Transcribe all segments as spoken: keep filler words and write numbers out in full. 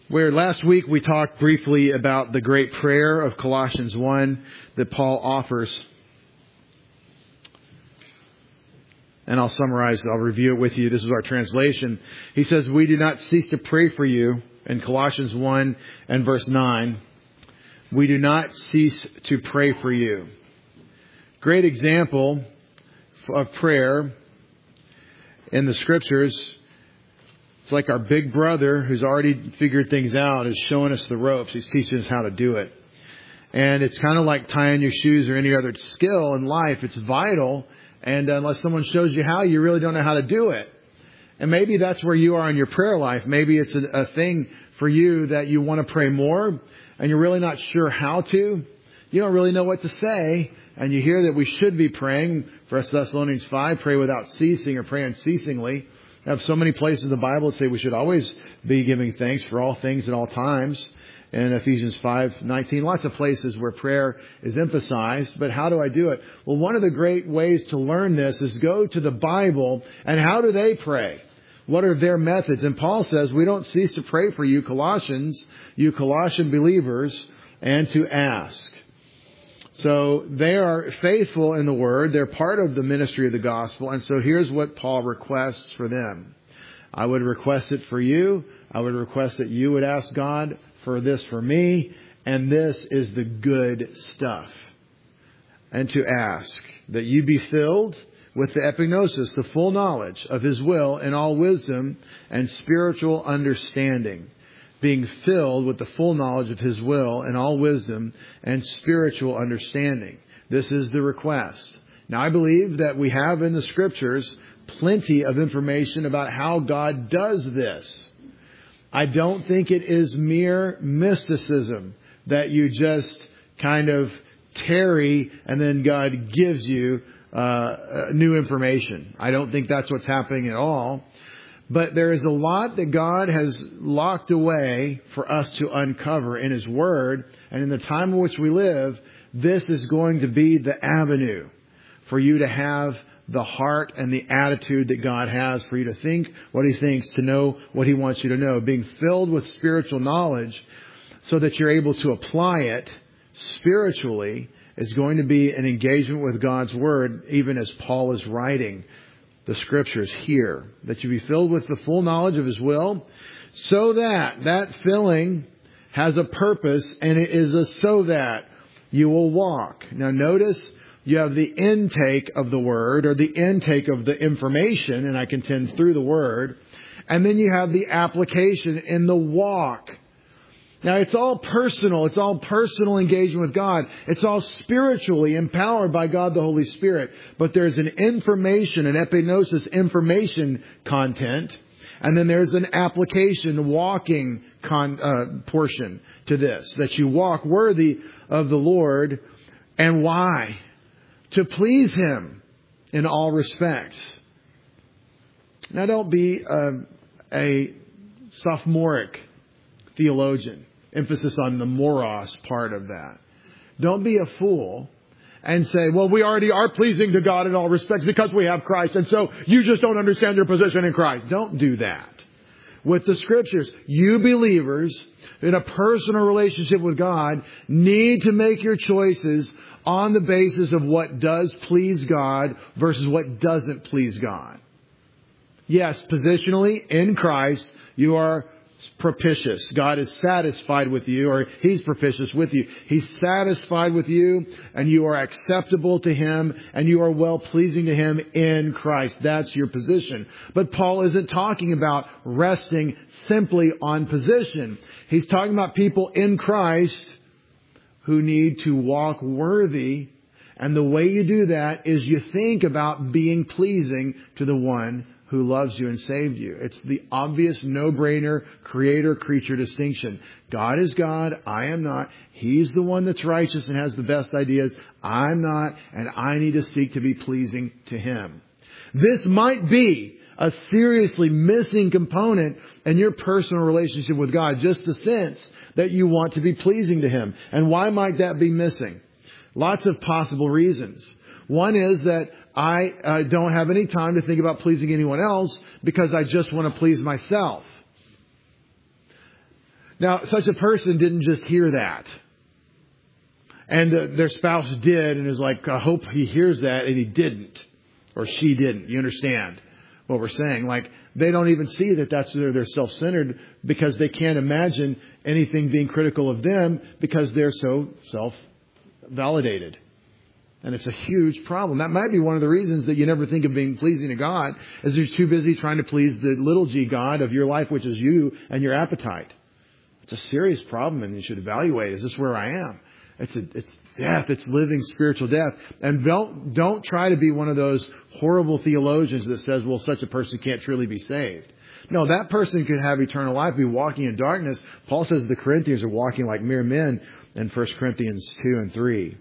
Where last week we talked briefly about the great prayer of Colossians one that Paul offers. And I'll summarize, I'll review it with you. This is our translation. He says, we do not cease to pray for you in Colossians one and verse nine. We do not cease to pray for you. Great example of prayer in the Scriptures. It's like our big brother who's already figured things out is showing us the ropes. He's teaching us how to do it. And it's kind of like tying your shoes or any other skill in life. It's vital. And unless someone shows you how, you really don't know how to do it. And maybe that's where you are in your prayer life. Maybe it's a, a thing for you that you want to pray more and you're really not sure how to. You don't really know what to say. And you hear that we should be praying. First Thessalonians five, pray without ceasing or pray unceasingly. I have so many places in the Bible that say we should always be giving thanks for all things at all times. In Ephesians five nineteen, lots of places where prayer is emphasized. But how do I do it? Well, one of the great ways to learn this is go to the Bible. And how do they pray? What are their methods? And Paul says, we don't cease to pray for you, Colossians, you Colossian believers, and to ask. So they are faithful in the Word. They're part of the ministry of the gospel. And so here's what Paul requests for them. I would request it for you. I would request that you would ask God for this for me. And this is the good stuff. And to ask that you be filled with the epignosis, the full knowledge of His will in all wisdom and spiritual understanding. Being filled with the full knowledge of His will and all wisdom and spiritual understanding. This is the request. Now, I believe that we have in the Scriptures plenty of information about how God does this. I don't think it is mere mysticism that you just kind of tarry and then God gives you uh, new information. I don't think that's what's happening at all. But there is a lot that God has locked away for us to uncover in His Word. And in the time in which we live, this is going to be the avenue for you to have the heart and the attitude that God has for you to think what He thinks, to know what He wants you to know. Being filled with spiritual knowledge so that you're able to apply it spiritually is going to be an engagement with God's Word, even as Paul is writing the Scriptures here, that you be filled with the full knowledge of His will, so that that filling has a purpose, and it is a so that you will walk. Now notice you have the intake of the Word, or the intake of the information, and I contend through the Word, and then you have the application in the walk. Now, it's all personal. It's all personal engagement with God. It's all spiritually empowered by God the Holy Spirit. But there's an information, an epignosis information content. And then there's an application, walking con, uh, portion to this. That you walk worthy of the Lord. And why? To please Him in all respects. Now, don't be uh, a sophomoric theologian. Emphasis on the moros part of that. Don't be a fool and say, well, we already are pleasing to God in all respects because we have Christ. And so you just don't understand your position in Christ. Don't do that. With the Scriptures, you believers in a personal relationship with God need to make your choices on the basis of what does please God versus what doesn't please God. Yes, positionally in Christ, you are propitious. God is satisfied with you, or He's propitious with you. He's satisfied with you, and you are acceptable to Him, and you are well pleasing to Him in Christ. That's your position. But Paul isn't talking about resting simply on position. He's talking about people in Christ who need to walk worthy. And the way you do that is you think about being pleasing to the one who loves you and saved you. It's the obvious no-brainer creator-creature distinction. God is God. I am not. He's the one that's righteous and has the best ideas. I'm not. And I need to seek to be pleasing to Him. This might be a seriously missing component in your personal relationship with God. Just the sense that you want to be pleasing to Him. And why might that be missing? Lots of possible reasons. One is that I uh, don't have any time to think about pleasing anyone else because I just want to please myself. Now, such a person didn't just hear that. And uh, their spouse did and is like, I hope he hears that, and he didn't. Or she didn't. You understand what we're saying? Like, they don't even see that that's they're, they're self-centered because they can't imagine anything being critical of them because they're so self-validated. And it's a huge problem. That might be one of the reasons that you never think of being pleasing to God, is you're too busy trying to please the little g God of your life, which is you and your appetite. It's a serious problem, and you should evaluate, is this where I am? It's a, it's death. It's living spiritual death. And don't, don't try to be one of those horrible theologians that says, well, such a person can't truly be saved. No, that person could have eternal life, be walking in darkness. Paul says the Corinthians are walking like mere men in First Corinthians two and three.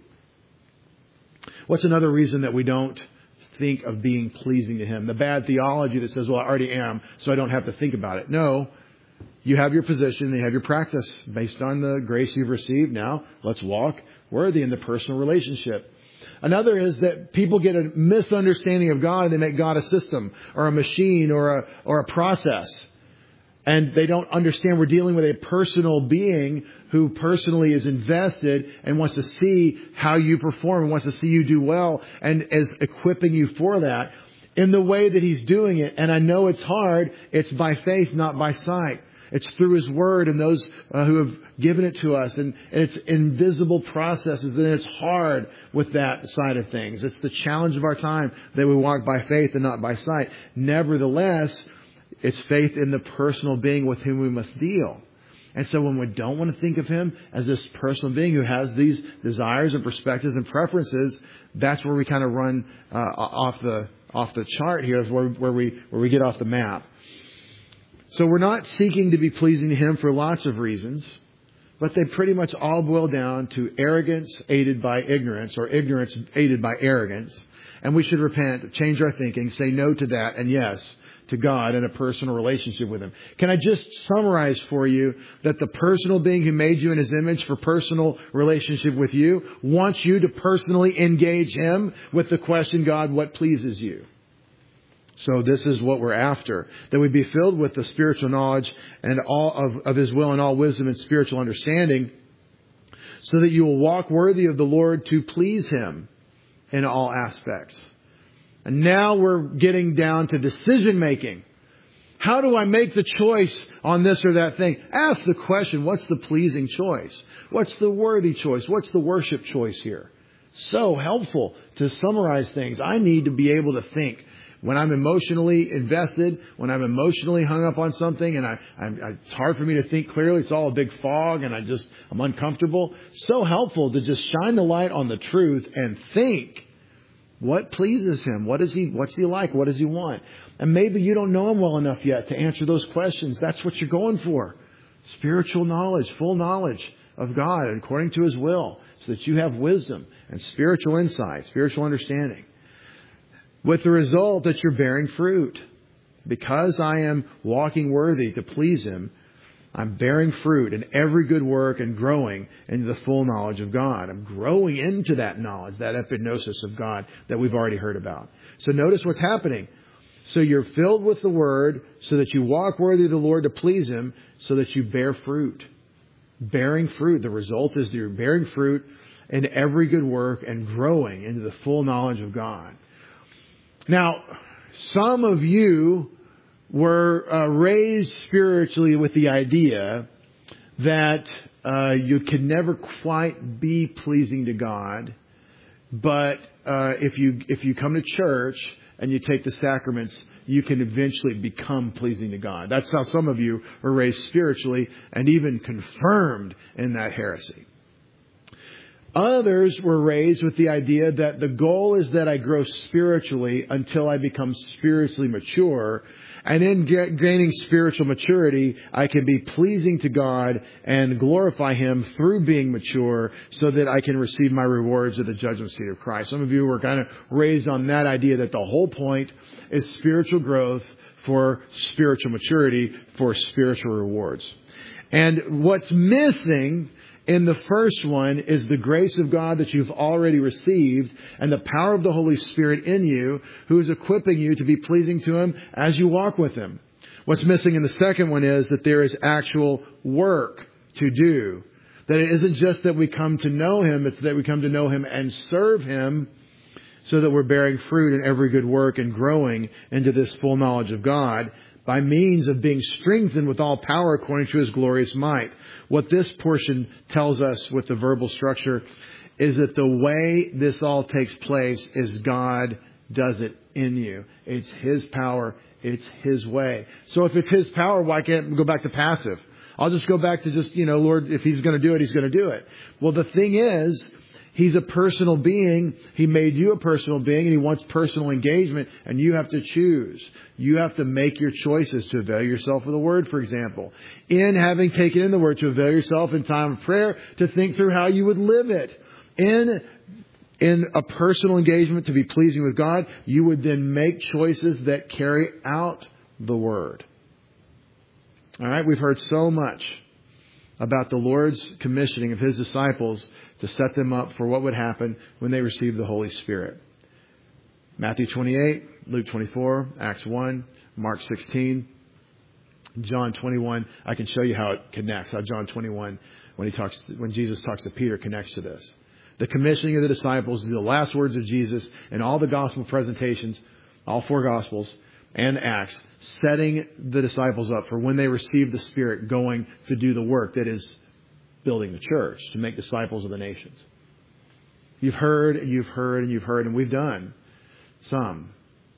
What's another reason that we don't think of being pleasing to Him? The bad theology that says, well, I already am, so I don't have to think about it. No. You have your position, you have your practice based on the grace you've received. Now, let's walk worthy in the personal relationship. Another is that people get a misunderstanding of God and they make God a system or a machine or a, or a process. And they don't understand we're dealing with a personal being who personally is invested and wants to see how you perform and wants to see you do well and is equipping you for that in the way that He's doing it. And I know it's hard. It's by faith, not by sight. It's through His Word and those uh, who have given it to us. And, and it's invisible processes. And it's hard with that side of things. It's the challenge of our time that we walk by faith and not by sight. Nevertheless, it's faith in the personal being with whom we must deal. And so when we don't want to think of Him as this personal being who has these desires and perspectives and preferences, that's where we kind of run uh, off the off the chart here, is where, where we where we get off the map. So we're not seeking to be pleasing to Him for lots of reasons, but they pretty much all boil down to arrogance aided by ignorance, or ignorance aided by arrogance. And we should repent, change our thinking, say no to that, and yes to God and a personal relationship with Him. Can I just summarize for you that the personal being who made you in His image for personal relationship with you wants you to personally engage Him with the question, God, what pleases you? So this is what we're after, that we be filled with the spiritual knowledge and all of, of His will and all wisdom and spiritual understanding, so that you will walk worthy of the Lord to please Him in all aspects. And now we're getting down to decision making. How do I make the choice on this or that thing? Ask the question, what's the pleasing choice? What's the worthy choice? What's the worship choice here? So helpful to summarize things. I need to be able to think. When I'm emotionally invested, when I'm emotionally hung up on something and I, I'm, I, it's hard for me to think clearly, it's all a big fog and I just, I'm uncomfortable. So helpful to just shine the light on the truth and think. What pleases Him? What is He, what's He like? What does He want? And maybe you don't know Him well enough yet to answer those questions. That's what you're going for. Spiritual knowledge, full knowledge of God according to His will, so that you have wisdom and spiritual insight, spiritual understanding. With the result that you're bearing fruit. Because I am walking worthy to please Him, I'm bearing fruit in every good work and growing into the full knowledge of God. I'm growing into that knowledge, that epignosis of God that we've already heard about. So notice what's happening. So you're filled with the Word so that you walk worthy of the Lord to please Him, so that you bear fruit. Bearing fruit. The result is that you're bearing fruit in every good work and growing into the full knowledge of God. Now, some of you were uh, raised spiritually with the idea that uh, you could never quite be pleasing to God, but uh, if you if you come to church and you take the sacraments, you can eventually become pleasing to God. That's how some of you were raised spiritually and even confirmed in that heresy. Others were raised with the idea that the goal is that I grow spiritually until I become spiritually mature. And in gaining spiritual maturity, I can be pleasing to God and glorify Him through being mature, so that I can receive my rewards at the judgment seat of Christ. Some of you were kind of raised on that idea that the whole point is spiritual growth for spiritual maturity, for spiritual rewards. And what's missing in the first one is the grace of God that you've already received and the power of the Holy Spirit in you, who is equipping you to be pleasing to Him as you walk with Him. What's missing in the second one is that there is actual work to do. That it isn't just that we come to know Him, it's that we come to know Him and serve Him so that we're bearing fruit in every good work and growing into this full knowledge of God by means of being strengthened with all power according to His glorious might. What this portion tells us with the verbal structure is that the way this all takes place is God does it in you. It's His power. It's His way. So if it's His power, why can't we go back to passive? I'll just go back to just, you know, Lord, if He's going to do it, He's going to do it. Well, the thing is, He's a personal being. He made you a personal being, and He wants personal engagement, and you have to choose. You have to make your choices to avail yourself of the Word, for example. In having taken in the Word, to avail yourself in time of prayer, to think through how you would live it. In, in a personal engagement to be pleasing with God, you would then make choices that carry out the Word. All right, we've heard so much about the Lord's commissioning of His disciples to set them up for what would happen when they received the Holy Spirit. Matthew twenty-eight, Luke twenty-four, Acts one, Mark sixteen, John twenty-one. I can show you how it connects, how John twenty-one, when he talks, when Jesus talks to Peter, connects to this. The commissioning of the disciples, the last words of Jesus, and all the gospel presentations, all four gospels, and Acts, setting the disciples up for when they receive the Spirit, going to do the work that is building the church, to make disciples of the nations. You've heard, and you've heard, and you've heard, and we've done some.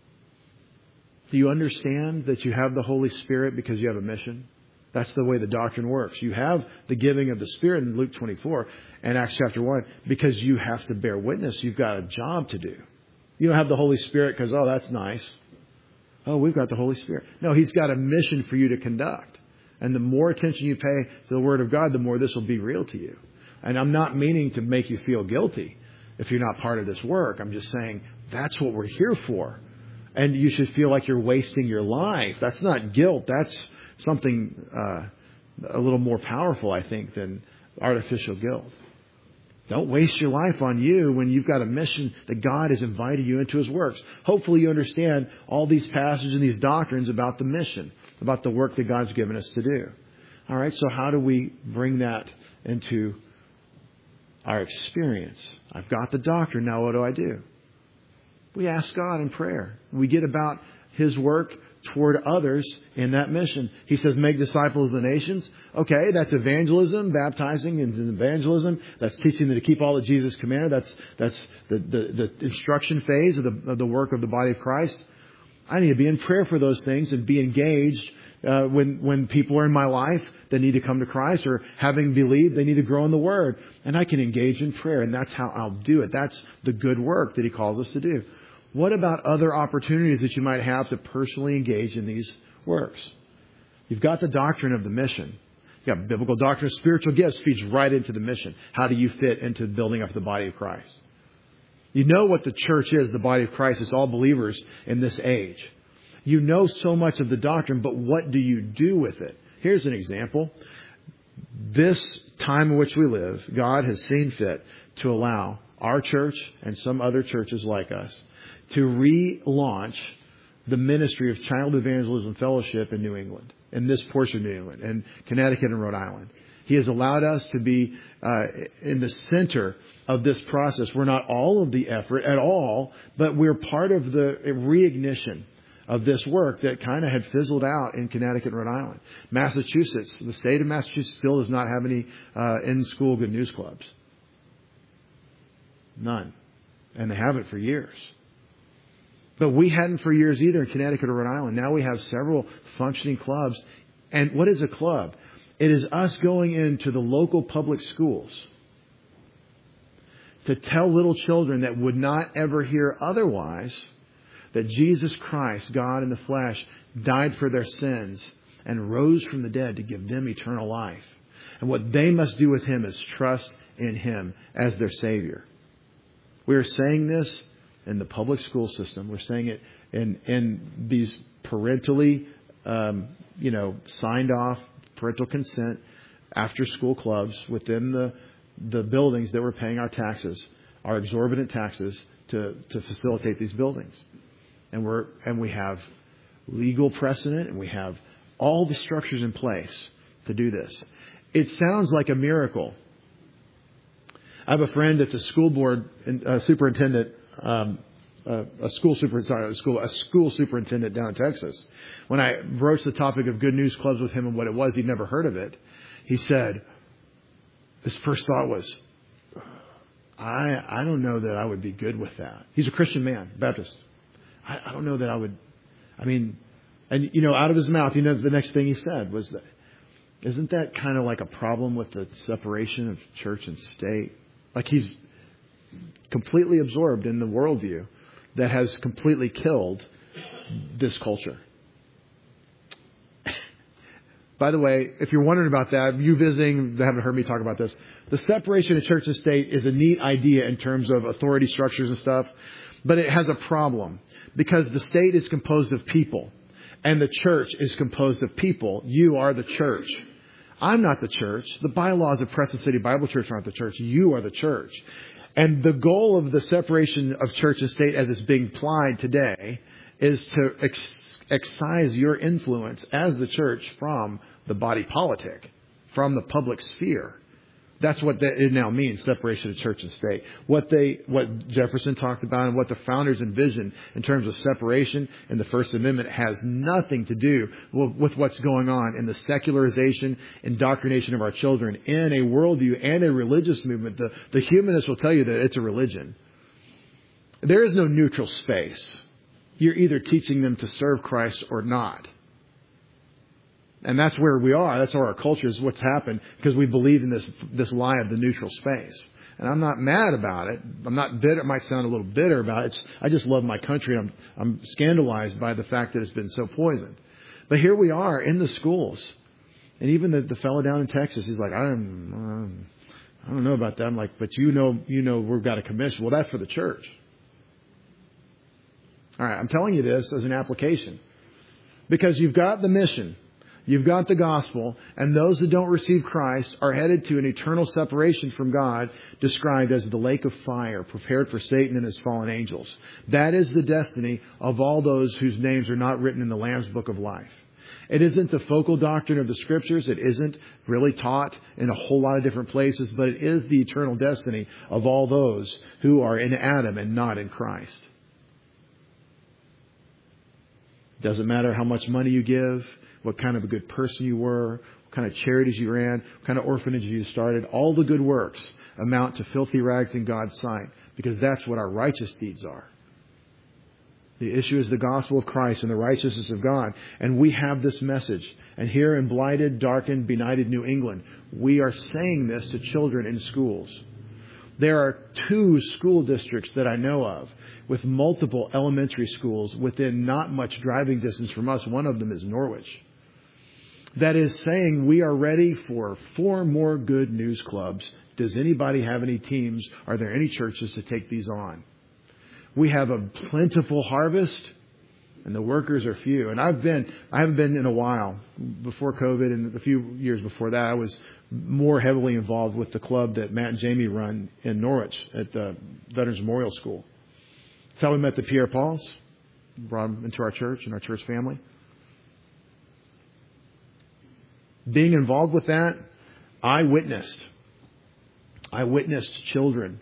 Do you understand that you have the Holy Spirit because you have a mission? That's the way the doctrine works. You have the giving of the Spirit in Luke twenty-four and Acts chapter one because you have to bear witness. You've got a job to do. You don't have the Holy Spirit because, oh, that's nice. Oh, we've got the Holy Spirit. No, He's got a mission for you to conduct. And the more attention you pay to the Word of God, the more this will be real to you. And I'm not meaning to make you feel guilty if you're not part of this work. I'm just saying that's what we're here for. And you should feel like you're wasting your life. That's not guilt. That's something uh, a little more powerful, I think, than artificial guilt. Don't waste your life on you when you've got a mission that God has invited you into His works. Hopefully you understand all these passages and these doctrines about the mission, about the work that God's given us to do. All right, so how do we bring that into our experience? I've got the doctrine, now what do I do? We ask God in prayer. We get about His work toward others in that mission. He says, make disciples of the nations. Okay, that's evangelism, baptizing and evangelism. That's teaching them to keep all that Jesus commanded. That's that's the, the, the instruction phase of the, of the work of the body of Christ. I need to be in prayer for those things and be engaged uh, when, when people are in my life that need to come to Christ, or having believed they need to grow in the Word. And I can engage in prayer, and that's how I'll do it. That's the good work that He calls us to do. What about other opportunities that you might have to personally engage in these works? You've got the doctrine of the mission. You've got biblical doctrine of spiritual gifts, feeds right into the mission. How do you fit into building up the body of Christ? You know what the church is, the body of Christ. It's all believers in this age. You know so much of the doctrine, but what do you do with it? Here's an example. This time in which we live, God has seen fit to allow our church and some other churches like us to relaunch the ministry of Child Evangelism Fellowship in New England, in this portion of New England, in Connecticut and Rhode Island. He has allowed us to be uh, in the center of this process. We're not all of the effort at all, but we're part of the reignition of this work that kind of had fizzled out in Connecticut and Rhode Island. Massachusetts, the state of Massachusetts still does not have any uh, in-school good news clubs. None. And they haven't for years. But we hadn't for years either in Connecticut or Rhode Island. Now we have several functioning clubs. And what is a club? It is us going into the local public schools to tell little children that would not ever hear otherwise that Jesus Christ, God in the flesh, died for their sins and rose from the dead to give them eternal life. And what they must do with Him is trust in Him as their Savior. We are saying this in the public school system. We're saying it in, in these parentally, um, you know, signed off parental consent after school clubs within the, the buildings that we're paying our taxes, our exorbitant taxes to, to facilitate these buildings. And we're, and we have legal precedent, and we have all the structures in place to do this. It sounds like a miracle. I have a friend that's a school board uh, superintendent, um, uh, a school super, sorry, a school, a school superintendent down in Texas. When I broached the topic of Good News Clubs with him and what it was, he'd never heard of it. He said, his first thought was, I I don't know that I would be good with that. He's a Christian man, Baptist. I, I don't know that I would. I mean, and you know, out of his mouth, you know, the next thing he said was that, isn't that kind of like a problem with the separation of church and state? Like he's completely absorbed in the worldview that has completely killed this culture. By the way, if you're wondering about that, you visiting, they haven't heard me talk about this. The separation of church and state is a neat idea in terms of authority structures and stuff, but it has a problem because the state is composed of people and the church is composed of people. You are the church. I'm not the church. The bylaws of Preston City Bible Church aren't the church. You are the church. And the goal of the separation of church and state as it's being applied today is to ex- excise your influence as the church from the body politic, from the public sphere. That's what that it now means, separation of church and state. What they, what Jefferson talked about and what the founders envisioned in terms of separation in the First Amendment has nothing to do with what's going on in the secularization, indoctrination of our children in a worldview and a religious movement. The, the humanists will tell you that it's a religion. There is no neutral space. You're either teaching them to serve Christ or not. And that's where we are. That's how our culture is what's happened because we believe in this this lie of the neutral space. And I'm not mad about it. I'm not bitter. It might sound a little bitter about it. It's, I just love my country. I'm I'm scandalized by the fact that it's been so poisoned. But here we are in the schools. And even the, the fellow down in Texas, he's like, I'm, um, I don't know about that. I'm like, but you know, you know, we've got a commission. Well, that's for the church. All right. I'm telling you this as an application because you've got the mission. You've got the gospel, and those that don't receive Christ are headed to an eternal separation from God, described as the lake of fire, prepared for Satan and his fallen angels. That is the destiny of all those whose names are not written in the Lamb's Book of Life. It isn't the focal doctrine of the Scriptures. It isn't really taught in a whole lot of different places, but it is the eternal destiny of all those who are in Adam and not in Christ. Doesn't matter how much money you give, what kind of a good person you were, what kind of charities you ran, what kind of orphanages you started. All the good works amount to filthy rags in God's sight because that's what our righteous deeds are. The issue is the gospel of Christ and the righteousness of God. And we have this message. And here in blighted, darkened, benighted New England, we are saying this to children in schools. There are two school districts that I know of with multiple elementary schools within not much driving distance from us. One of them is Norwich. That is saying we are ready for four more Good News Clubs. Does anybody have any teams? Are there any churches to take these on? We have a plentiful harvest and the workers are few. And I've been, I haven't been in a while. Before COVID and a few years before that, I was more heavily involved with the club that Matt and Jamie run in Norwich at the Veterans Memorial School. That's how we met the Pierre Pauls, brought them into our church and our church family. Being involved with that, I witnessed. I witnessed children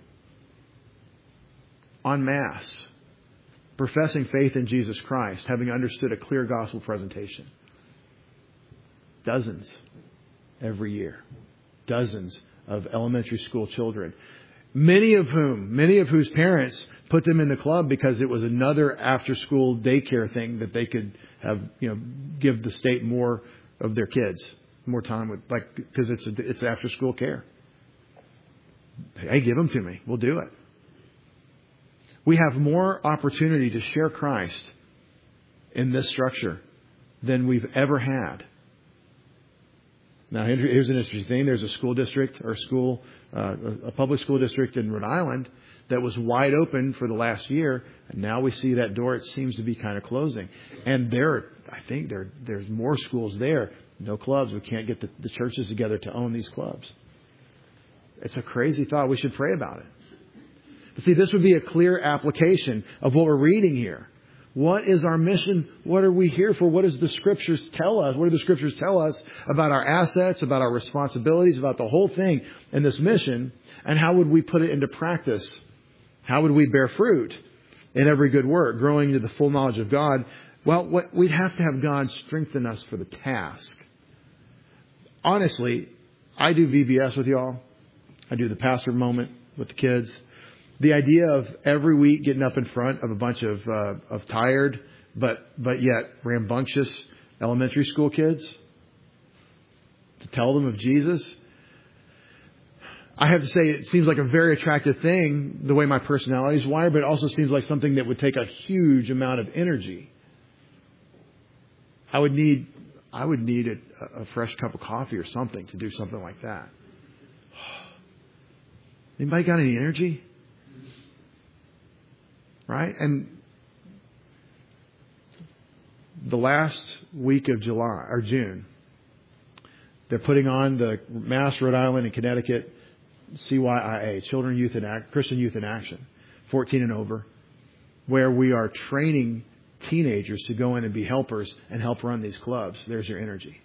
en masse professing faith in Jesus Christ, having understood a clear gospel presentation. Dozens every year. Dozens of elementary school children. Many of whom, many of whose parents put them in the club because it was another after-school daycare thing that they could have, you know, give the state more of their kids, more time with, like, because it's a, it's after-school care. Hey, give them to me. We'll do it. We have more opportunity to share Christ in this structure than we've ever had. Now, here's an interesting thing. There's a school district or school, uh, a public school district in Rhode Island that was wide open for the last year. And now we see that door, it seems to be kind of closing. And there, I think there, there's more schools there. No clubs. We can't get the, the churches together to own these clubs. It's a crazy thought. We should pray about it. But see, this would be a clear application of what we're reading here. What is our mission? What are we here for? What does the Scriptures tell us? What do the Scriptures tell us about our assets, about our responsibilities, about the whole thing in this mission? And how would we put it into practice? How would we bear fruit in every good work, growing to the full knowledge of God? Well, what, we'd have to have God strengthen us for the task. Honestly, I do V B S with y'all. I do the pastor moment with the kids. The idea of every week getting up in front of a bunch of uh, of tired but but yet rambunctious elementary school kids to tell them of Jesus, I have to say it seems like a very attractive thing the way my personality is wired, but it also seems like something that would take a huge amount of energy. I would need I would need a, a fresh cup of coffee or something to do something like that. Anybody got any energy? Right? And the last week of July or June, they're putting on the Mass, Rhode Island, and Connecticut C Y I A, Children, Youth, and Act, Christian Youth in Action, fourteen and over, where we are training teenagers to go in and be helpers and help run these clubs. There's your energy.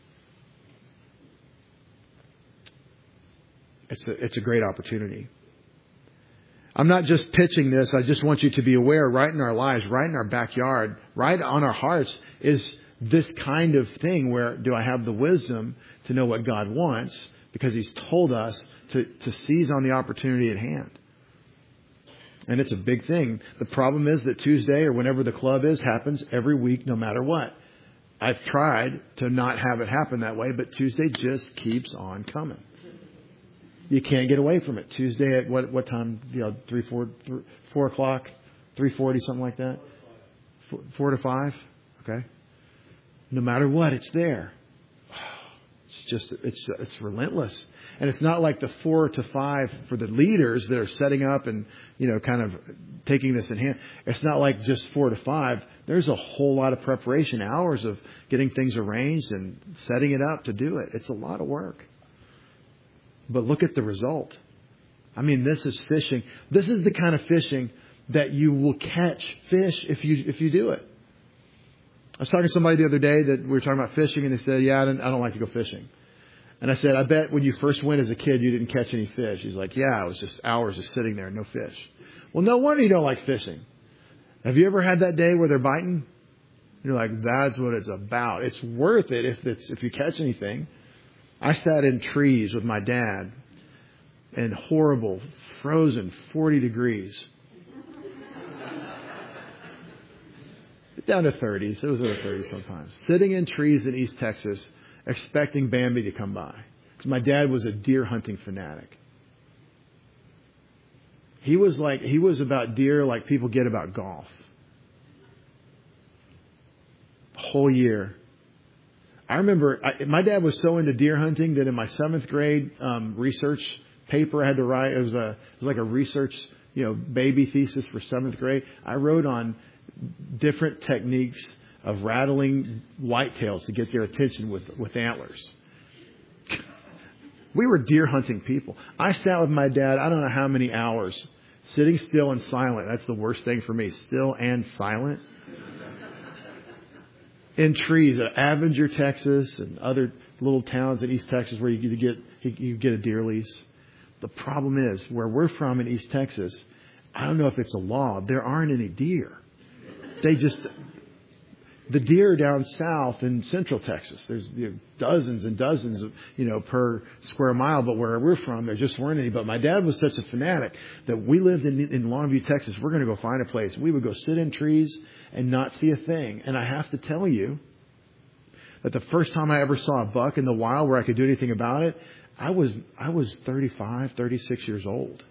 It's a, it's a great opportunity. I'm not just pitching this. I just want you to be aware right in our lives, right in our backyard, right on our hearts is this kind of thing where do I have the wisdom to know what God wants because He's told us to, to seize on the opportunity at hand. And it's a big thing. The problem is that Tuesday or whenever the club is happens every week no matter what. I've tried to not have it happen that way, but Tuesday just keeps on coming. You can't get away from it. Tuesday at what what time? You know, three, four, three, four o'clock, three forty, something like that. Four, four to five. Okay. No matter what, it's there. It's just it's it's relentless, and it's not like the four to five for the leaders that are setting up and you know kind of taking this in hand. It's not like just four to five. There's a whole lot of preparation, hours of getting things arranged and setting it up to do it. It's a lot of work. But look at the result. I mean, this is fishing. This is the kind of fishing that you will catch fish if you if you do it. I was talking to somebody the other day that we were talking about fishing, and they said, "Yeah, I don't, I don't like to go fishing." And I said, "I bet when you first went as a kid, you didn't catch any fish." He's like, "Yeah, it was just hours just sitting there, no fish." Well, no wonder you don't like fishing. Have you ever had that day where they're biting? You're like, "That's what it's about." It's worth it if it's if you catch anything. I sat in trees with my dad in horrible, frozen forty degrees. Down to thirties. It was in the thirties sometimes. Sitting in trees in East Texas, expecting Bambi to come by. Because my dad was a deer hunting fanatic. He was like, he was about deer like people get about golf. The whole year. I remember I, my dad was so into deer hunting that in my seventh grade um, research paper I had to write, it was a it was like a research you know baby thesis for seventh grade. I wrote on different techniques of rattling whitetails to get their attention with with antlers. We were deer hunting people. I sat with my dad. I don't know how many hours sitting still and silent. That's the worst thing for me. Still and silent. In trees at Avenger, Texas, and other little towns in East Texas where you get you get a deer lease. The problem is where we're from in East Texas. I don't know if it's a law. There aren't any deer. They just the deer down south in Central Texas. There's you know, dozens and dozens of you know per square mile. But where we're from, there just weren't any. But my dad was such a fanatic that we lived in in Longview, Texas. We're going to go find a place. We would go sit in trees and not see a thing. And I have to tell you that the first time I ever saw a buck in the wild where I could do anything about it, I was I was thirty-five, thirty-six years old.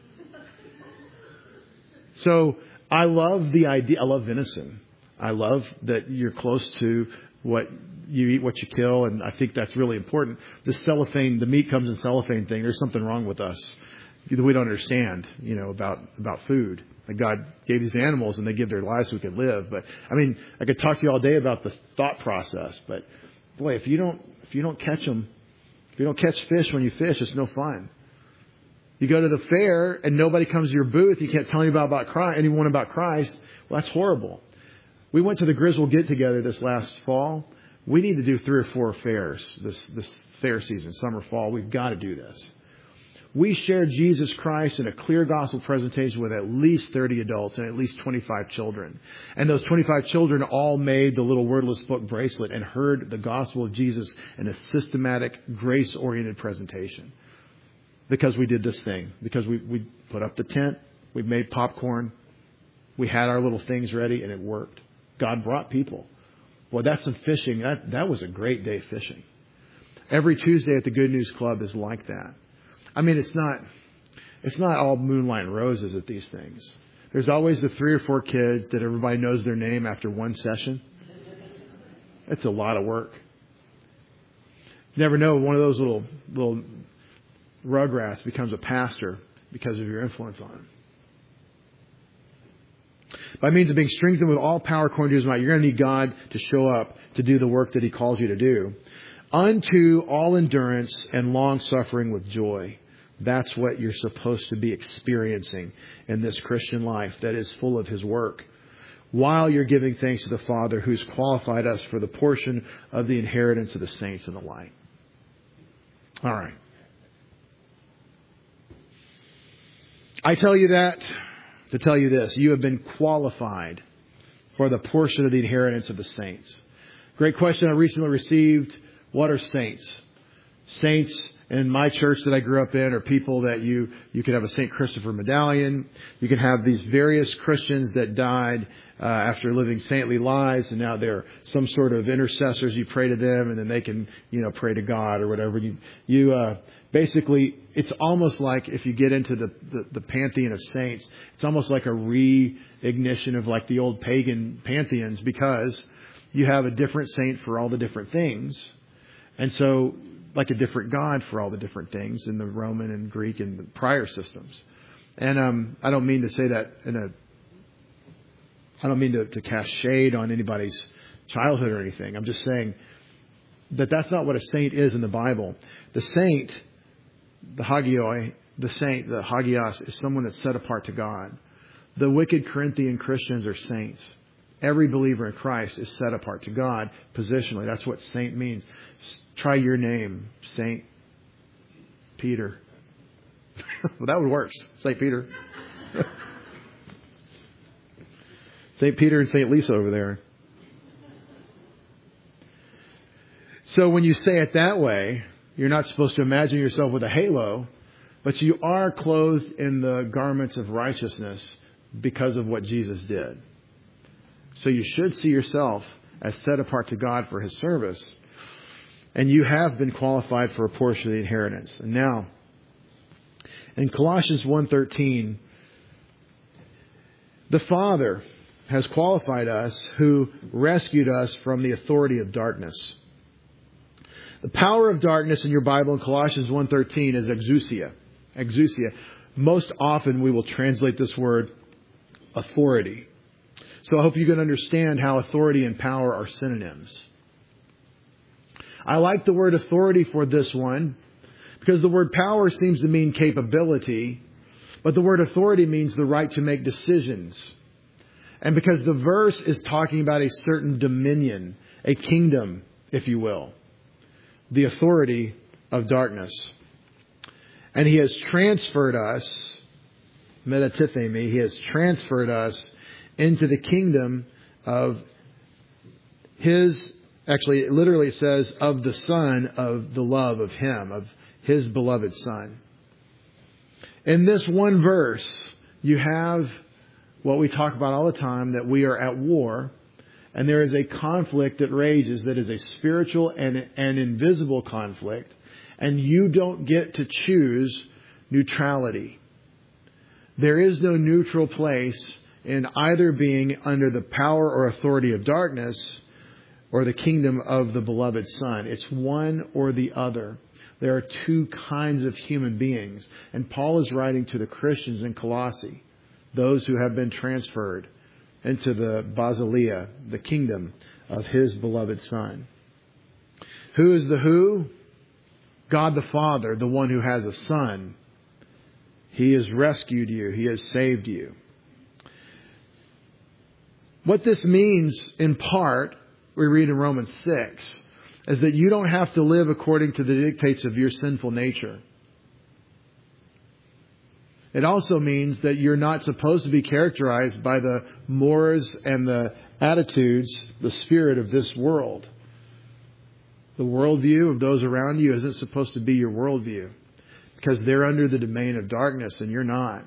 So I love the idea. I love venison. I love that you're close to what you eat, what you kill. And I think that's really important. The cellophane, the meat comes in cellophane thing. There's something wrong with us that we don't understand, you know, about, about food. Like God gave these animals and they give their lives so we could live. But I mean, I could talk to you all day about the thought process, but boy, if you don't, if you don't catch them, if you don't catch fish when you fish, it's no fun. You go to the fair and nobody comes to your booth. You can't tell anybody about Christ, anyone about Christ. Well, that's horrible. We went to the Griswold get-together this last fall. We need to do three or four fairs this, this fair season, summer, fall. We've got to do this. We shared Jesus Christ in a clear gospel presentation with at least thirty adults and at least twenty-five children. And those twenty-five children all made the little wordless book bracelet and heard the gospel of Jesus in a systematic, grace-oriented presentation. Because we did this thing. Because we, we put up the tent. We made popcorn. We had our little things ready and it worked. God brought people. Well, that's some fishing. That, that was a great day fishing. Every Tuesday at the Good News Club is like that. I mean, it's not, it's not all moonlight and roses at these things. There's always the three or four kids that everybody knows their name after one session. It's a lot of work. You never know, one of those little, little rugrats becomes a pastor because of your influence on him. By means of being strengthened with all power according to His might, you're going to need God to show up to do the work that He calls you to do. Unto all endurance and long suffering with joy. That's what you're supposed to be experiencing in this Christian life that is full of His work. While you're giving thanks to the Father who's qualified us for the portion of the inheritance of the saints in the light. All right. I tell you that to tell you this. You have been qualified for the portion of the inheritance of the saints. Great question I recently received. What are saints? Saints in my church that I grew up in are people that you, you could have a Saint Christopher medallion. You can have these various Christians that died uh, after living saintly lives, and now they're some sort of intercessors. You pray to them, and then they can, you know, pray to God or whatever. You, you uh, basically, it's almost like if you get into the, the, the pantheon of saints, it's almost like a reignition of like the old pagan pantheons, because you have a different saint for all the different things. And so, like a different God for all the different things in the Roman and Greek and the prior systems. And um, I don't mean to say that in a, I don't mean to, to cast shade on anybody's childhood or anything. I'm just saying that that's not what a saint is in the Bible. The saint, the hagioi, the saint, the hagios, is someone that's set apart to God. The wicked Corinthian Christians are saints. Every believer in Christ is set apart to God positionally. That's what saint means. Try your name, Saint Peter. Well, that would work. Saint Peter. Saint Peter and Saint Lisa over there. So when you say it that way, you're not supposed to imagine yourself with a halo, but you are clothed in the garments of righteousness because of what Jesus did. So you should see yourself as set apart to God for His service. And you have been qualified for a portion of the inheritance. And now, in Colossians one thirteen, the Father has qualified us who rescued us from the authority of darkness. The power of darkness in your Bible in Colossians one thirteen is exousia. Exousia. Most often we will translate this word authority. So I hope you can understand how authority and power are synonyms. I like the word authority for this one because the word power seems to mean capability, but the word authority means the right to make decisions. And because the verse is talking about a certain dominion, a kingdom, if you will, the authority of darkness. And He has transferred us, metatithemi, He has transferred us into the kingdom of His, actually, it literally says, of the Son, of the love of Him, of His beloved Son. In this one verse, you have what we talk about all the time, that we are at war, and there is a conflict that rages that is a spiritual and an invisible conflict, and you don't get to choose neutrality. There is no neutral place in either being under the power or authority of darkness or the kingdom of the beloved Son. It's one or the other. There are two kinds of human beings. And Paul is writing to the Christians in Colossae, those who have been transferred into the basileia, the kingdom of His beloved Son. Who is the who? God the Father, the one who has a Son. He has rescued you. He has saved you. What this means, in part, we read in Romans six, is that you don't have to live according to the dictates of your sinful nature. It also means that you're not supposed to be characterized by the mores and the attitudes, the spirit of this world. The worldview of those around you isn't supposed to be your worldview, because they're under the domain of darkness and you're not.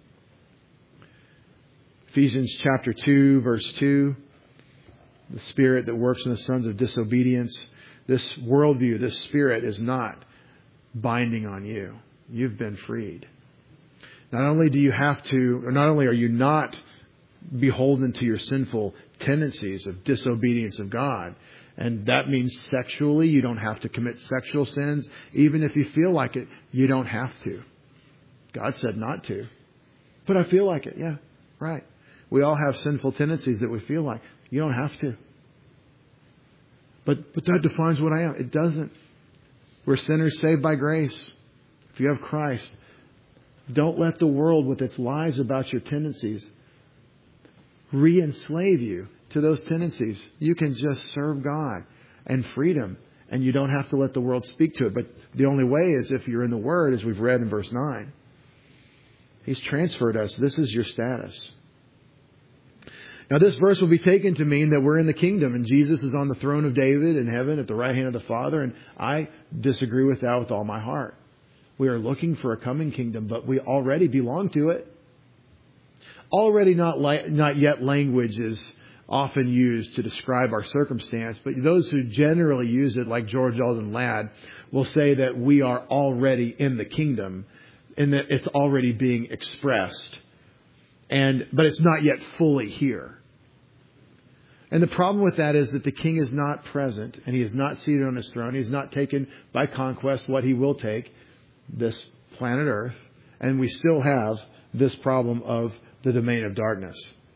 Ephesians chapter two, verse two, the spirit that works in the sons of disobedience. This worldview, this spirit is not binding on you. You've been freed. Not only do you have to, or not only are you not beholden to your sinful tendencies of disobedience of God, and that means sexually, you don't have to commit sexual sins. Even if you feel like it, you don't have to. God said not to. But I feel like it. Yeah, right. We all have sinful tendencies that we feel like. You don't have to. But, but that defines what I am. It doesn't. We're sinners saved by grace. If you have Christ, don't let the world with its lies about your tendencies re-enslave you to those tendencies. You can just serve God and freedom, and you don't have to let the world speak to it. But the only way is if you're in the Word, as we've read in verse nine. He's transferred us. This is your status. Now, this verse will be taken to mean that we're in the kingdom and Jesus is on the throne of David in heaven at the right hand of the Father. And I disagree with that with all my heart. We are looking for a coming kingdom, but we already belong to it. Already not li- not yet language is often used to describe our circumstance, but those who generally use it, like George Eldon Ladd, will say that we are already in the kingdom and that it's already being expressed, and but it's not yet fully here. And the problem with that is that the king is not present and he is not seated on his throne. He's not taken by conquest what he will take, this planet Earth. And we still have this problem of the domain of darkness.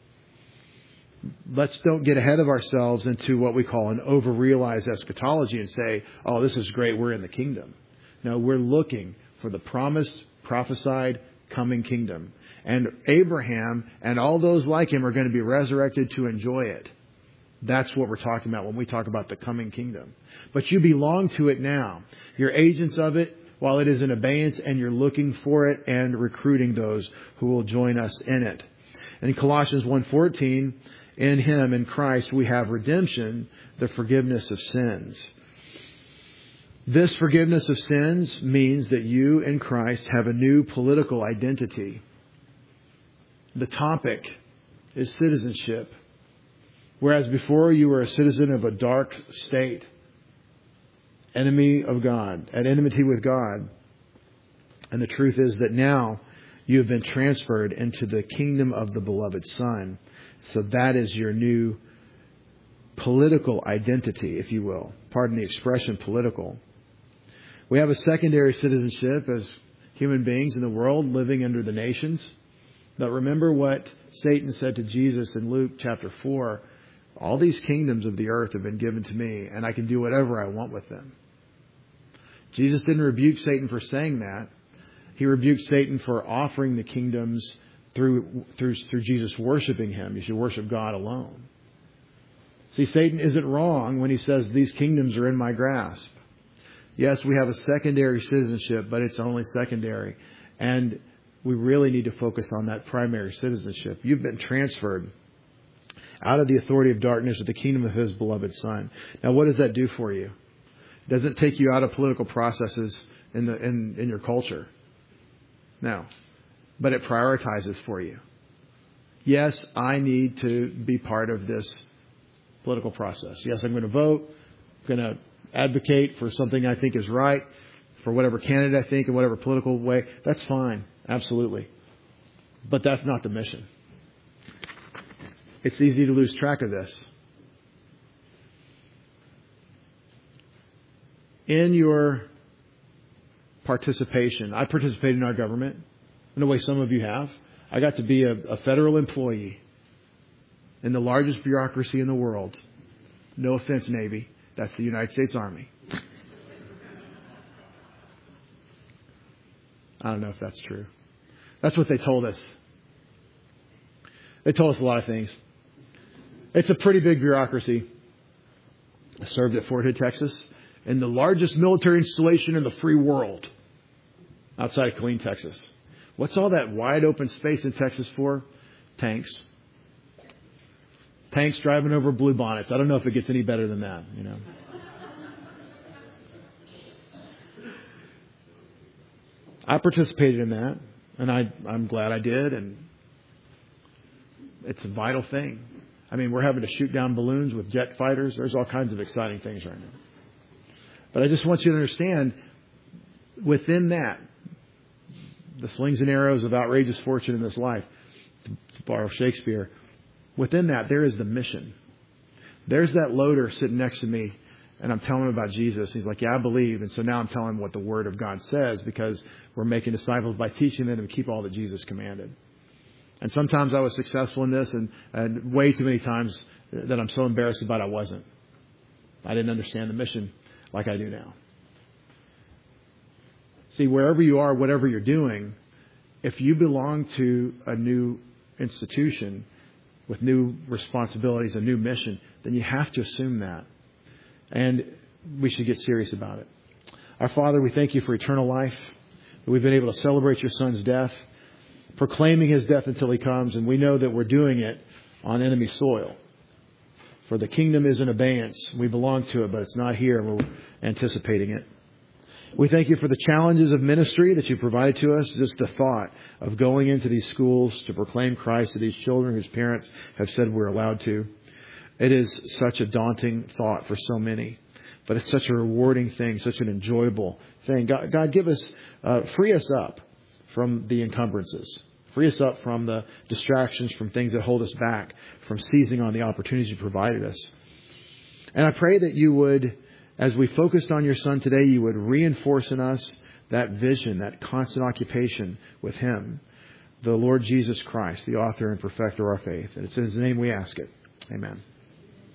Let's don't get ahead of ourselves into what we call an over-realized eschatology and say, oh, this is great, we're in the kingdom. No, we're looking for the promised, prophesied, coming kingdom. And Abraham and all those like him are going to be resurrected to enjoy it. That's what we're talking about when we talk about the coming kingdom. But you belong to it now. You're agents of it while it is in abeyance, and you're looking for it and recruiting those who will join us in it. And in Colossians one fourteen, in Him, in Christ, we have redemption, the forgiveness of sins. This forgiveness of sins means that you in Christ have a new political identity. The topic is citizenship. Whereas before you were a citizen of a dark state, enemy of God, at enmity with God. And the truth is that now you have been transferred into the kingdom of the beloved Son. So that is your new political identity, if you will. Pardon the expression, political. We have a secondary citizenship as human beings in the world living under the nations. But remember what Satan said to Jesus in Luke chapter four. All these kingdoms of the earth have been given to me, and I can do whatever I want with them. Jesus didn't rebuke Satan for saying that. He rebuked Satan for offering the kingdoms through, through, through Jesus worshiping Him. You should worship God alone. See, Satan isn't wrong when he says these kingdoms are in my grasp. Yes, we have a secondary citizenship, but it's only secondary. And we really need to focus on that primary citizenship. You've been transferred out of the authority of darkness to the kingdom of His beloved Son. Now, what does that do for you? Does it take you out of political processes in the in, in your culture? No. But it prioritizes for you. Yes, I need to be part of this political process. Yes, I'm going to vote. I'm going to advocate for something I think is right, for whatever candidate I think in whatever political way. That's fine. Absolutely. But that's not the mission. It's easy to lose track of this. In your participation, I participated in our government in the way some of you have. I got to be a, a federal employee in the largest bureaucracy in the world. No offense, Navy. That's the United States Army. I don't know if that's true. That's what they told us. They told us a lot of things. It's a pretty big bureaucracy. I served at Fort Hood, Texas, in the largest military installation in the free world outside of Killeen, Texas. What's all that wide open space in Texas for? Tanks. Tanks driving over bluebonnets. I don't know if it gets any better than that, you know. I participated in that, and I, I'm glad I did, and it's a vital thing. I mean, we're having to shoot down balloons with jet fighters. There's all kinds of exciting things right now. But I just want you to understand, within that, the slings and arrows of outrageous fortune in this life, to borrow Shakespeare, within that, there is the mission. There's that loader sitting next to me, and I'm telling him about Jesus. He's like, yeah, I believe. And so now I'm telling him what the Word of God says, because we're making disciples by teaching them to keep all that Jesus commanded. And sometimes I was successful in this, and, and way too many times that I'm so embarrassed about I wasn't. I didn't understand the mission like I do now. See, wherever you are, whatever you're doing, if you belong to a new institution with new responsibilities, a new mission, then you have to assume that. And we should get serious about it. Our Father, we thank you for eternal life, that we've been able to celebrate your Son's death, proclaiming his death until he comes, and we know that we're doing it on enemy soil. For the kingdom is in abeyance. We belong to it, but it's not here, and we're anticipating it. We thank you for the challenges of ministry that you provided to us. Just the thought of going into these schools to proclaim Christ to these children whose parents have said we're allowed to. It is such a daunting thought for so many, but it's such a rewarding thing, such an enjoyable thing. God, God give us, uh, free us up from the encumbrances. Free us up from the distractions, from things that hold us back, from seizing on the opportunities you provided us. And I pray that you would, as we focused on your Son today, you would reinforce in us that vision, that constant occupation with him, the Lord Jesus Christ, the author and perfecter of our faith. And it's in his name we ask it. Amen.